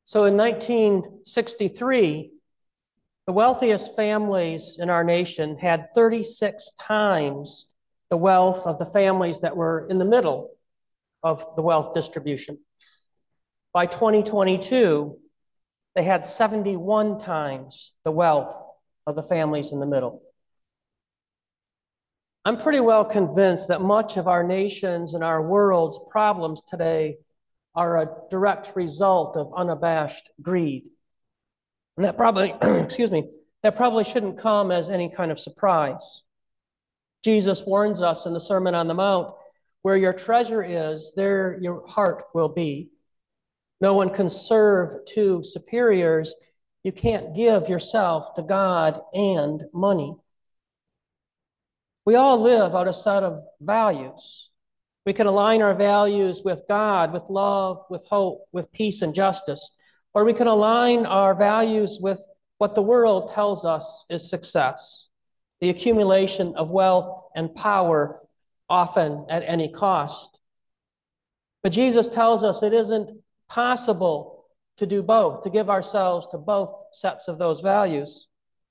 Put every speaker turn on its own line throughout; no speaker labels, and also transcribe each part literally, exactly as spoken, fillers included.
So in nineteen sixty-three, the wealthiest families in our nation had thirty-six times the wealth of the families that were in the middle of the wealth distribution. By twenty twenty-two, they had seventy-one times the wealth of the families in the middle. I'm pretty well convinced that much of our nation's and our world's problems today are a direct result of unabashed greed. And that probably, excuse me, that probably shouldn't come as any kind of surprise. Jesus warns us in the Sermon on the Mount, where your treasure is, there your heart will be. No one can serve two superiors. You can't give yourself to God and money. We all live out a set of values. We can align our values with God, with love, with hope, with peace and justice. Or we can align our values with what the world tells us is success, the accumulation of wealth and power, often at any cost. But Jesus tells us it isn't possible to do both, to give ourselves to both sets of those values.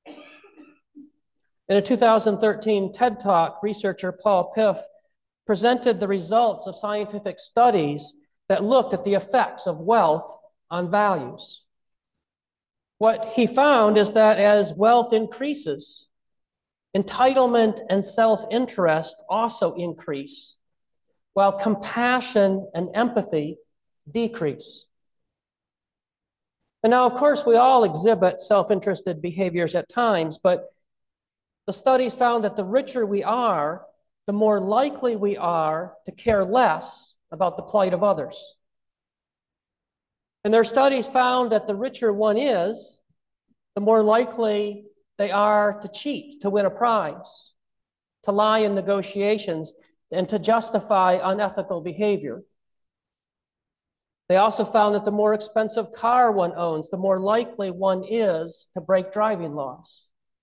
In a two thousand thirteen TED Talk, researcher Paul Piff presented the results of scientific studies that looked at the effects of wealth on values. What he found is that as wealth increases, entitlement and self-interest also increase, while compassion and empathy decrease. And now, of course, we all exhibit self-interested behaviors at times, but the studies found that the richer we are, the more likely we are to care less about the plight of others. And their studies found that the richer one is, the more likely they are to cheat, to win a prize, to lie in negotiations, and to justify unethical behavior. They also found that the more expensive car one owns, the more likely one is to break driving laws.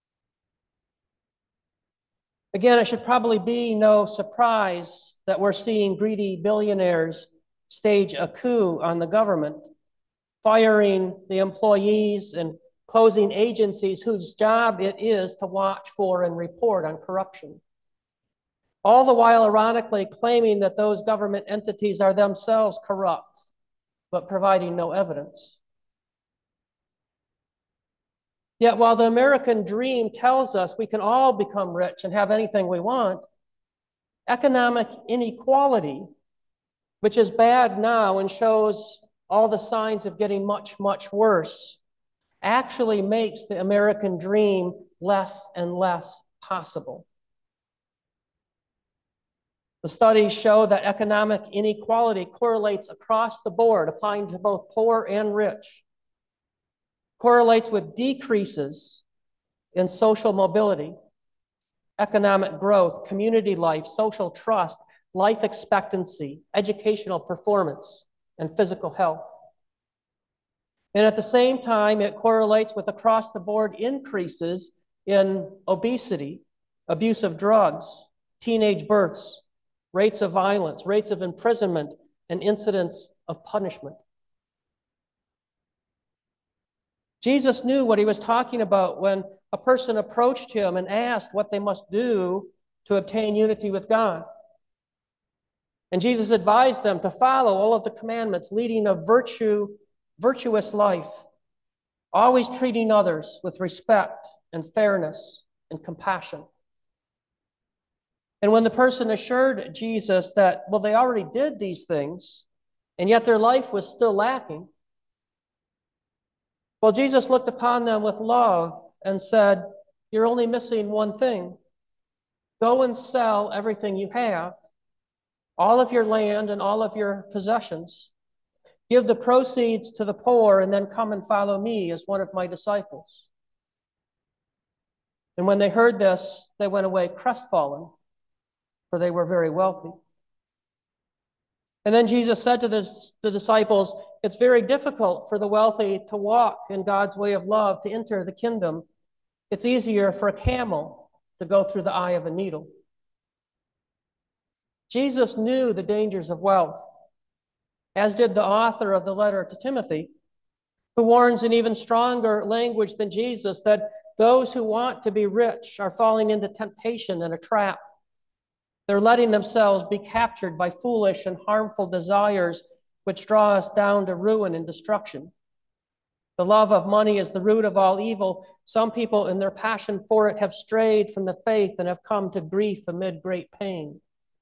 Again, it should probably be no surprise that we're seeing greedy billionaires stage a coup on the government, firing the employees and closing agencies whose job it is to watch for and report on corruption. All the while, ironically, claiming that those government entities are themselves corrupt, but providing no evidence. Yet while the American dream tells us we can all become rich and have anything we want, economic inequality, which is bad now and shows all the signs of getting much, much worse, actually makes the American dream less and less possible. The studies show that economic inequality correlates across the board, applying to both poor and rich. Correlates with decreases in social mobility, economic growth, community life, social trust, life expectancy, educational performance, and physical health. And at the same time, it correlates with across-the-board increases in obesity, abuse of drugs, teenage births, rates of violence, rates of imprisonment, and incidents of punishment. Jesus knew what he was talking about when a person approached him and asked what they must do to obtain unity with God. And Jesus advised them to follow all of the commandments, leading a virtue, virtuous life, always treating others with respect and fairness and compassion. And when the person assured Jesus that, well, they already did these things, and yet their life was still lacking, well, Jesus looked upon them with love and said, you're only missing one thing. Go and sell everything you have, all of your land and all of your possessions. Give the proceeds to the poor and then come and follow me as one of my disciples. And when they heard this, they went away crestfallen, for they were very wealthy. And then Jesus said to the, the disciples, it's very difficult for the wealthy to walk in God's way of love, to enter the kingdom. It's easier for a camel to go through the eye of a needle. Jesus knew the dangers of wealth, as did the author of the letter to Timothy. who warns in even stronger language than Jesus that those who want to be rich are falling into temptation and a trap. They're letting themselves be captured by foolish and harmful desires which draw us down to ruin and destruction. The love of money is the root of all evil. Some people, in their passion for it, have strayed from the faith and have come to grief amid great pain.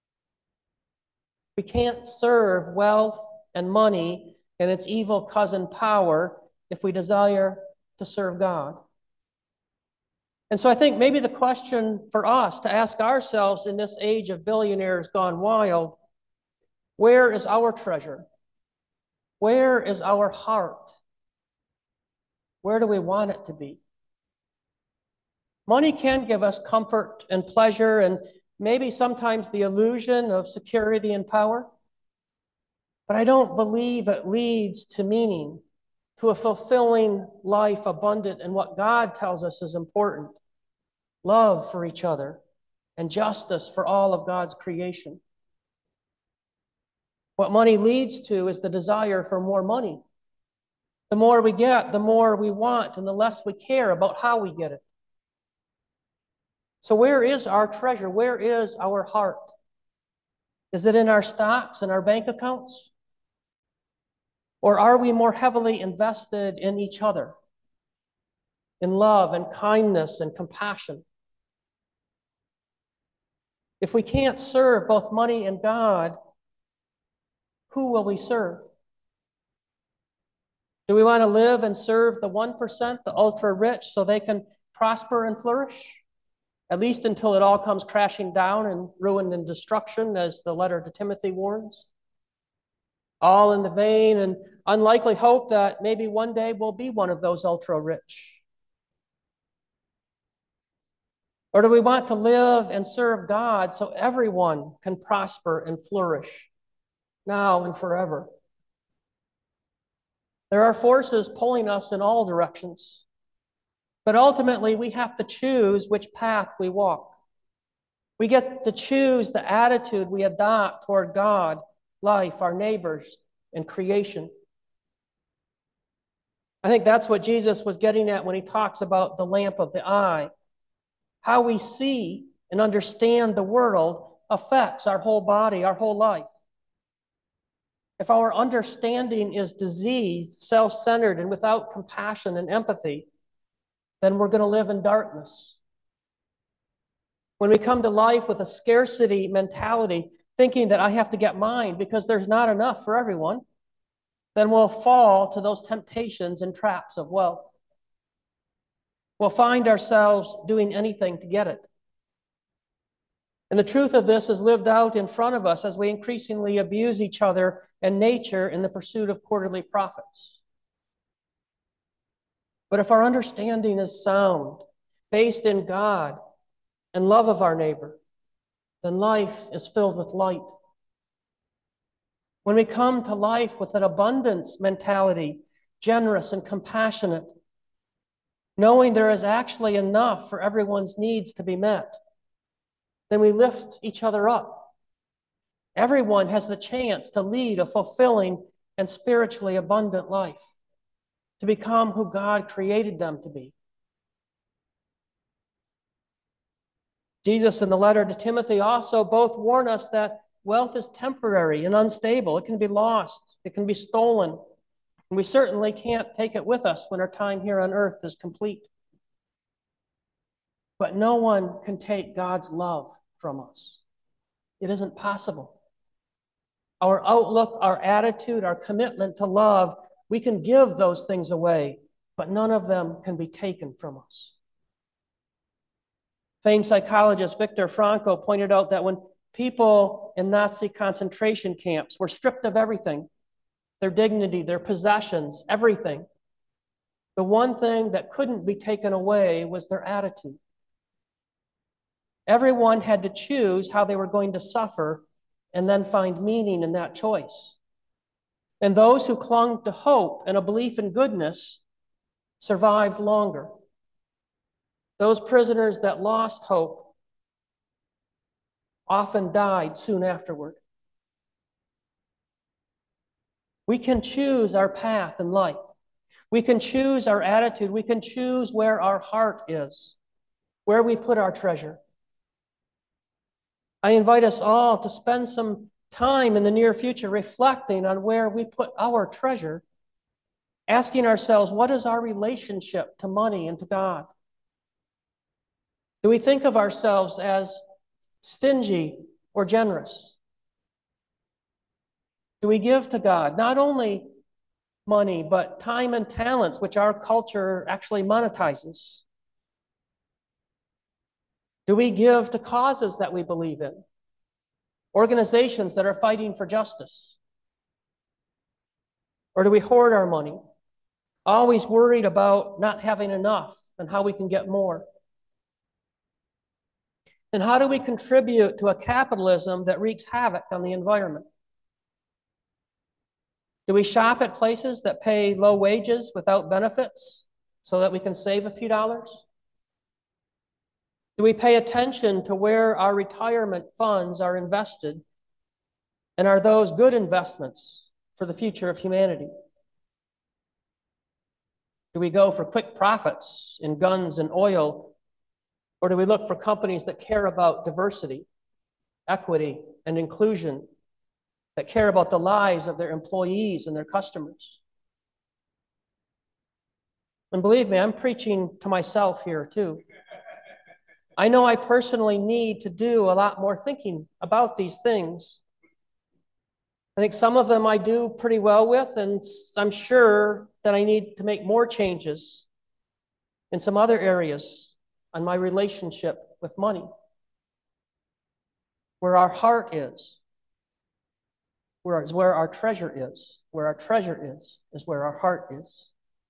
We can't serve wealth and money and its evil cousin power if we desire to serve God. And so I think maybe the question for us to ask ourselves in this age of billionaires gone wild, where is our treasure? Where is our heart? Where do we want it to be? Money can give us comfort and pleasure and maybe sometimes the illusion of security and power. But I don't believe it leads to meaning, to a fulfilling life abundant in what God tells us is important: love for each other and justice for all of God's creation. What money leads to is the desire for more money. The more we get, the more we want, and the less we care about how we get it. So where is our treasure? Where is our heart? Is it in our stocks and our bank accounts? Or are we more heavily invested in each other, in love and kindness and compassion? If we can't serve both money and God, who will we serve? Do we want to live and serve the one percent, the ultra-rich, so they can prosper and flourish? At least until it all comes crashing down and ruin and destruction, as the letter to Timothy warns? All in the vain and unlikely hope that maybe one day we'll be one of those ultra-rich? Or do we want to live and serve God so everyone can prosper and flourish now and forever? There are forces pulling us in all directions, but ultimately we have to choose which path we walk. We get to choose the attitude we adopt toward God, life, our neighbors, and creation. I think that's what Jesus was getting at when he talks about the lamp of the eye. How we see and understand the world affects our whole body, our whole life. If our understanding is diseased, self-centered, and without compassion and empathy, then we're going to live in darkness. When we come to life with a scarcity mentality, thinking that I have to get mine because there's not enough for everyone, then we'll fall to those temptations and traps of wealth. We'll find ourselves doing anything to get it. And the truth of this is lived out in front of us as we increasingly abuse each other and nature in the pursuit of quarterly profits. But if our understanding is sound, based in God and love of our neighbor, then life is filled with light. When we come to life with an abundance mentality, generous and compassionate, knowing there is actually enough for everyone's needs to be met, then we lift each other up. Everyone has the chance to lead a fulfilling and spiritually abundant life, to become who God created them to be. Jesus in the letter to Timothy also both warn us that wealth is temporary and unstable. It can be lost. It can be stolen. And we certainly can't take it with us when our time here on earth is complete. But no one can take God's love from us. It isn't possible. Our outlook, our attitude, our commitment to love, we can give those things away, but none of them can be taken from us. Famed psychologist Viktor Frankl pointed out that when people in Nazi concentration camps were stripped of everything, their dignity, their possessions, everything, the one thing that couldn't be taken away was their attitude. Everyone had to choose how they were going to suffer and then find meaning in that choice. And those who clung to hope and a belief in goodness survived longer. Those prisoners that lost hope often died soon afterward. We can choose our path in life. We can choose our attitude. We can choose where our heart is, where we put our treasure. I invite us all to spend some time in the near future reflecting on where we put our treasure, asking ourselves, what is our relationship to money and to God? Do we think of ourselves as stingy or generous? Do we give to God not only money, but time and talents, which our culture actually monetizes? Do we give to causes that we believe in? Organizations that are fighting for justice? Or do we hoard our money, always worried about not having enough and how we can get more? And how do we contribute to a capitalism that wreaks havoc on the environment? Do we shop at places that pay low wages without benefits so that we can save a few dollars? Do we pay attention to where our retirement funds are invested? And are those good investments for the future of humanity? Do we go for quick profits in guns and oil? Or do we look for companies that care about diversity, equity, and inclusion, that care about the lives of their employees and their customers? And believe me, I'm preaching to myself here too. I know I personally need to do a lot more thinking about these things. I think some of them I do pretty well with, and I'm sure that I need to make more changes in some other areas on my relationship with money. Where our heart is, where is where our treasure is. Where our treasure is, is where our heart is.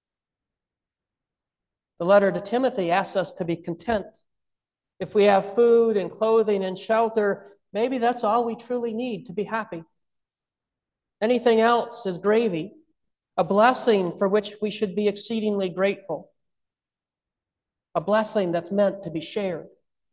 The letter to Timothy asks us to be content. If we have food and clothing and shelter, maybe that's all we truly need to be happy. Anything else is gravy, a blessing for which we should be exceedingly grateful, a blessing that's meant to be shared.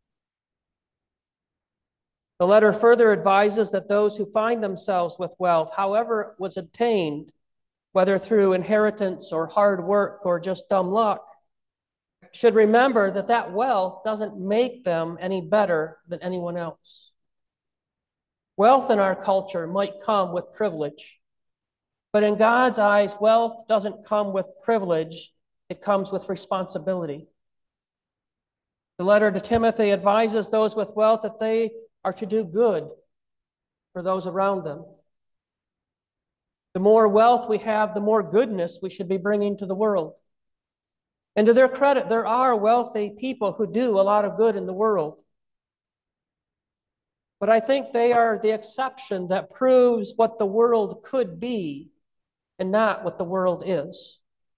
The letter further advises that those who find themselves with wealth, however it was obtained, whether through inheritance or hard work or just dumb luck, should remember that that wealth doesn't make them any better than anyone else. Wealth in our culture might come with privilege, but in God's eyes, wealth doesn't come with privilege, it comes with responsibility. The letter to Timothy advises those with wealth that they are to do good for those around them. The more wealth we have, the more goodness we should be bringing to the world. And to their credit, there are wealthy people who do a lot of good in the world. But I think they are the exception that proves what the world could be and not what the world is.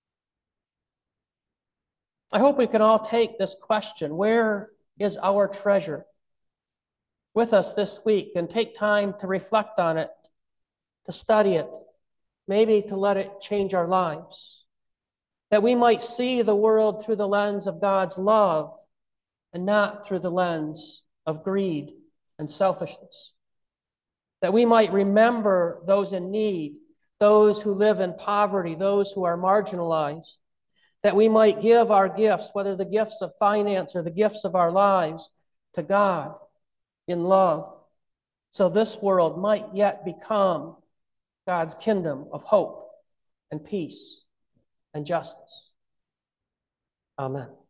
I hope we can all take this question, where is our treasure, with us this week and take time to reflect on it, to study it, maybe to let it change our lives, that we might see the world through the lens of God's love and not through the lens of greed and selfishness, that we might remember those in need, those who live in poverty, those who are marginalized, that we might give our gifts, whether the gifts of finance or the gifts of our lives, to God in love, so this world might yet become God's kingdom of hope and peace and justice. Amen.